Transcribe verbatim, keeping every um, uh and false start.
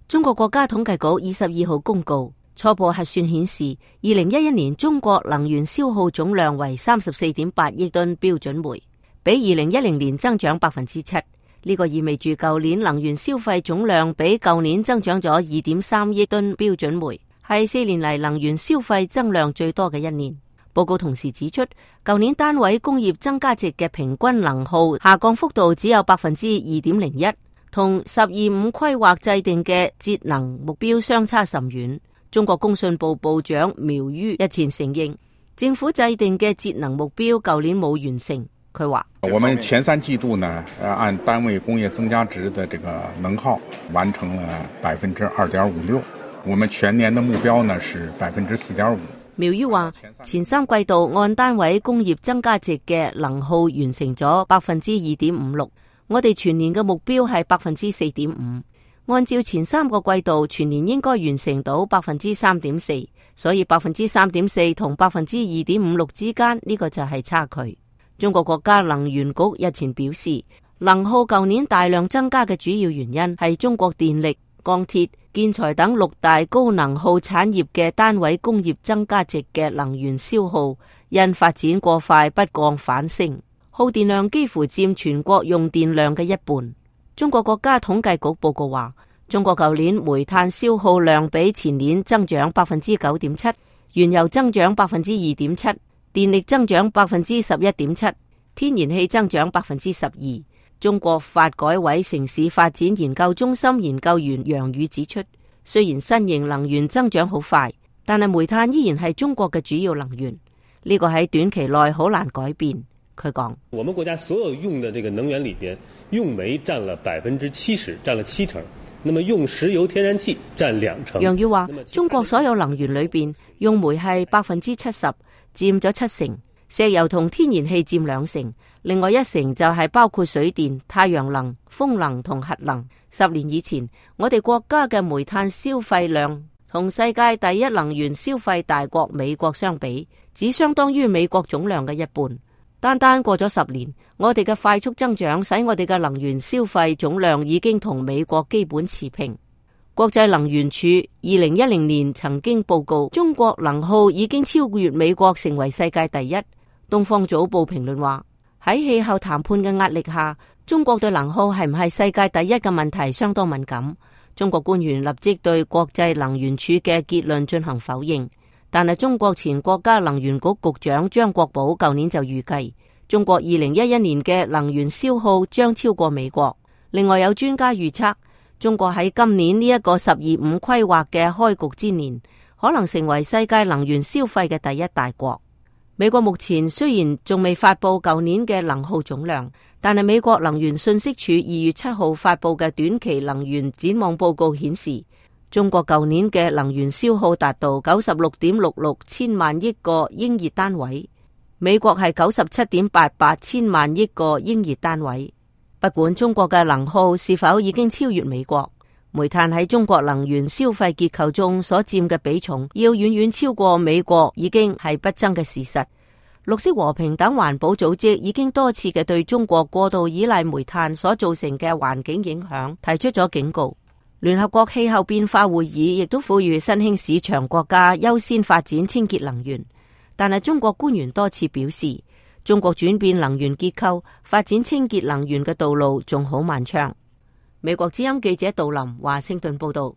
中國國家統計局二十二號公告，初步核算顯示，二零一一年中國能源消耗總量為三十四點八億噸標準煤，比二零一零年增長百分之七。呢個意味住舊年能源消費總量比舊年增長咗二點三億噸標準煤，係四年嚟能源消費增量最多嘅一年。報告同時指出，舊年單位工業增加值嘅平均能耗下降幅度只有百分之二點零一，同十二五規劃制定嘅節能目標相差甚遠。中國工信部部長苗于日前承認，政府制定嘅節能目標舊年冇完成。佢話： 我們前三季度呢，按單位工業增加值的這個能耗完成了百分之二點五六，我們全年的目標呢是百分之四點五。 苗于話，前三季度按單位工業增加值嘅能耗完成咗百分之二點五六，我哋全年嘅目標係百分之四點五。按照前三個季度，全年應該完成到百分之三點四，所以百分之三點四同百分之二點五六之間呢個就係差距。中國國家能源局日前表示，能耗舊年大量增加嘅主要原因係中國電力、鋼鐵、建材等六大高能耗產業嘅單位工業增加值嘅能源消耗因發展過快不降反升，耗電量幾乎佔全國用電量嘅一半。中國國家統計局報告話，中國舊年煤炭消耗量比前年增長百分之九點七，原油增長百分之二點七。電力增長百分之十一點七，天然氣增長百分之十二。中國發改委城市發展研究中心研究員楊宇指出，雖然新型能源增長好快，但係煤炭依然係中國嘅主要能源，呢個喺短期內好難改變。佢講： 我們國家所有用的這個能源裏邊，用煤佔了百分之七十，佔了七成。那麼用石油、天然氣佔兩成。 楊宇話：中國所有能源裏邊，用煤係百分之七十。佔咗七成，石油同天然氣佔兩成，另外一成就係包括水電、太陽能、風能同核能。十年以前，我哋國家嘅煤炭消費量同世界第一能源消費大國美國相比，只相當於美國總量嘅一半。單單過咗十年，我哋嘅快速增長使我哋嘅能源消費總量已經同美國基本持平。國際能源署二零一零年曾經報告，中國能耗已經超越美國，成為世界第一。東方早報評論話，喺氣候談判嘅壓力下，中國對能耗係唔係世界第一嘅問題相當敏感。中國官員立即對國際能源署嘅結論進行否認，但係中國前國家能源局局長張國寶舊年就預計，中國二零一一年嘅能源消耗將超過美國。另外有專家預測，中國喺今年呢一個十二五規劃嘅開局之年，可能成為世界能源消費嘅第一大國。美國目前雖然仲未發布舊年嘅能耗總量，但係美國能源信息署二月七號發布嘅短期能源展望報告顯示，中國舊年嘅能源消耗達到九十六點六六千萬億個英熱單位，美國係九十七點八八千萬億個英熱單位。不管中國嘅能耗是否已經超越美國，煤炭喺中國能源消費結構中所佔嘅比重要遠遠超過美國，已經係不爭嘅事實。綠色和平等環保組織已經多次嘅對中國過度依賴煤炭所造成嘅環境影響提出咗警告。聯合國氣候變化會議亦都呼籲新興市場國家優先發展清潔能源，但係中國官員多次表示，中國轉變能源結構、發展清潔能源嘅道路仲好漫長。美國之音記者杜林華盛頓報道。